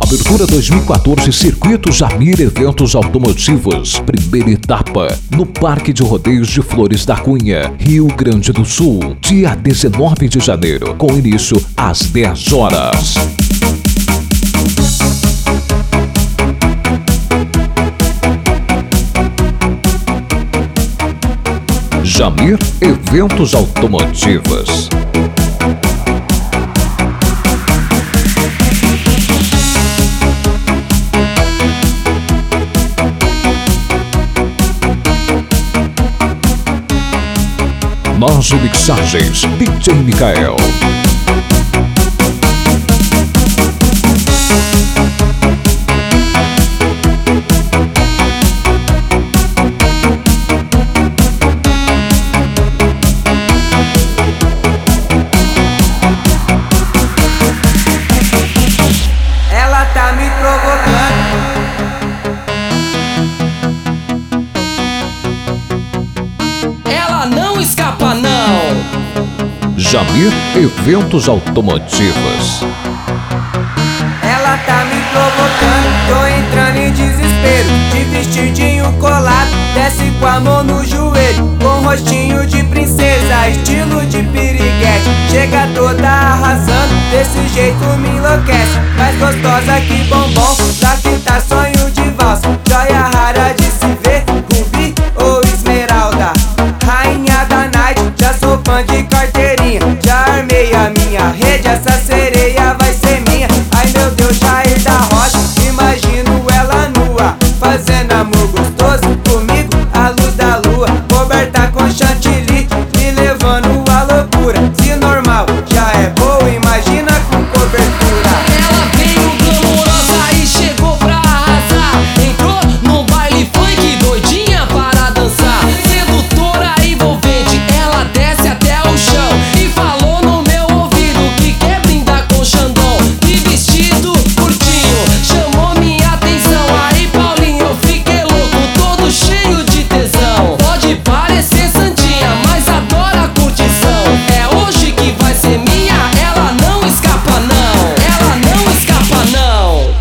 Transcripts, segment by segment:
Abertura 2014, Circuito Jamir Eventos Automotivos. Primeira etapa, no Parque de Rodeios de Flores da Cunha, Rio Grande do Sul. Dia 19 de janeiro, com início às 10 horas. Jamir Eventos Automotivos. Manje Mixagens, DJ Mikael. Ela tá me provocando. Ela não escapa não. Jamir Eventos Automotivos. Ela tá me provocando, tô entrando em desespero. De vestidinho colado, desce com a mão no joelho. Com rostinho de princesa, estilo de piriguete. Chega toda arrasando, desse jeito me enlouquece. Mais gostosa que bombom, lá que tá sonho de valsa. Joia rara de se ver, rubi ou esmeralda. Rainha da night, já sou fã de carteirinha. Já armei a minha rede, essa sereia vai ser minha. Ai meu Deus, Jair da Rocha, imagino ela nua, fazendo amor gostoso comigo, à luz da lua. Coberta com chantilly, me levando à loucura. Se normal já é boa, imagina com cobertura. Ela veio glamourosa e chegou pra arrasar. Entrou no baile funk, doidinha para dançar. Sedutora envolvente, ela desce até o chão e falou no meu ouvido que quer brindar com Xandão. De vestido curtinho, chamou minha atenção. Aí Paulinho, eu fiquei louco, todo cheio de tesão. Pode parecer santinha, mas adora a curtição. É hoje que vai ser minha, ela não escapa não. Ela não escapa não.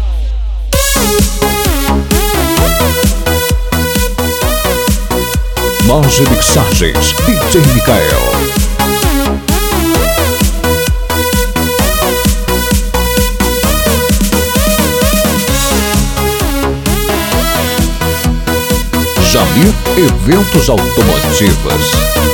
Manje Mixagens, DJ Mikael. Jamir Eventos Automotivos.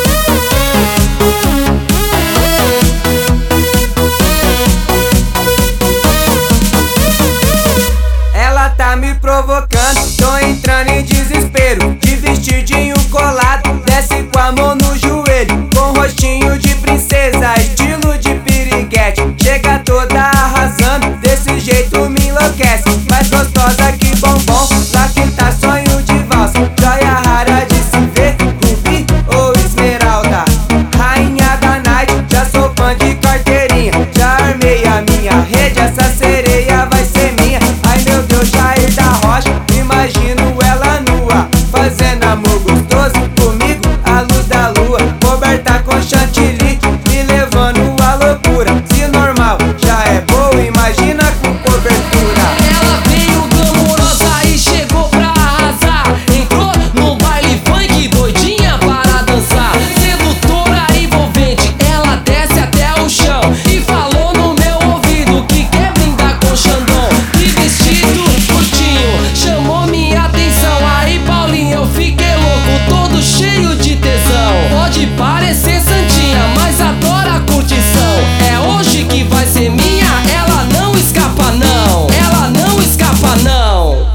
Ela tá me provocando, tô entrando em desespero. De vestidinho colado, desce com a mão no joelho. Com rostinho de princesa, estilo de piriguete. Chega toda arrasando, desse jeito me enlouquece. Mais gostosa que bombom, lá que tá sonho de valsa. Joia rara de se ver, rubi ou esmeralda. Rainha da night, já sou fã de carteirinha. Já armei a minha rede, essa sereia vai ser minha. Ai meu Deus, Jair da Rocha, imagino ela nua, fazendo amor gostoso comigo, à luz da lua. Coberta com chantilly, me levando à loucura. Se normal já é boa, imagina com cobertura. Ela veio glamourosa e chegou pra arrasar. Entrou no baile funk, doidinha para dançar. Sedutora envolvente, ela desce até o chão e falou no meu ouvido que quer brindar com Xandão. De vestido curtinho, chamou minha atenção. Aí Paulinho, eu fiquei louco, todo cheio de tesão. Pode parecer santinha, mas adora a curtição. É hoje que vai ser minha, ela não escapa não. Ela não escapa não.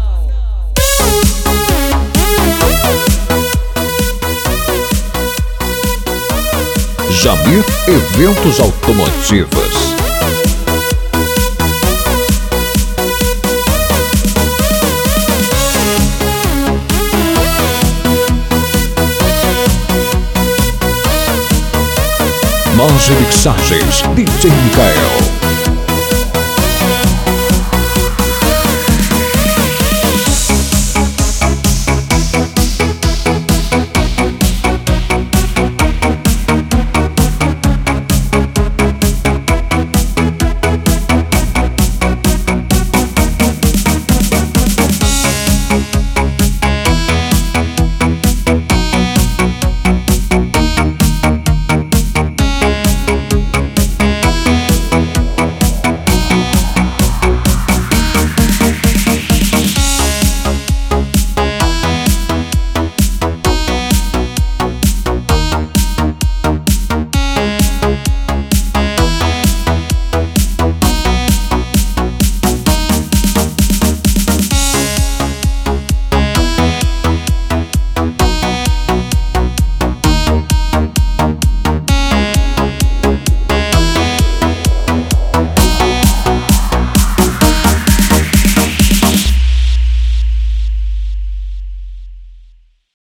Jamir Eventos Automotivos. Manje Mixagens, DJ Mikael.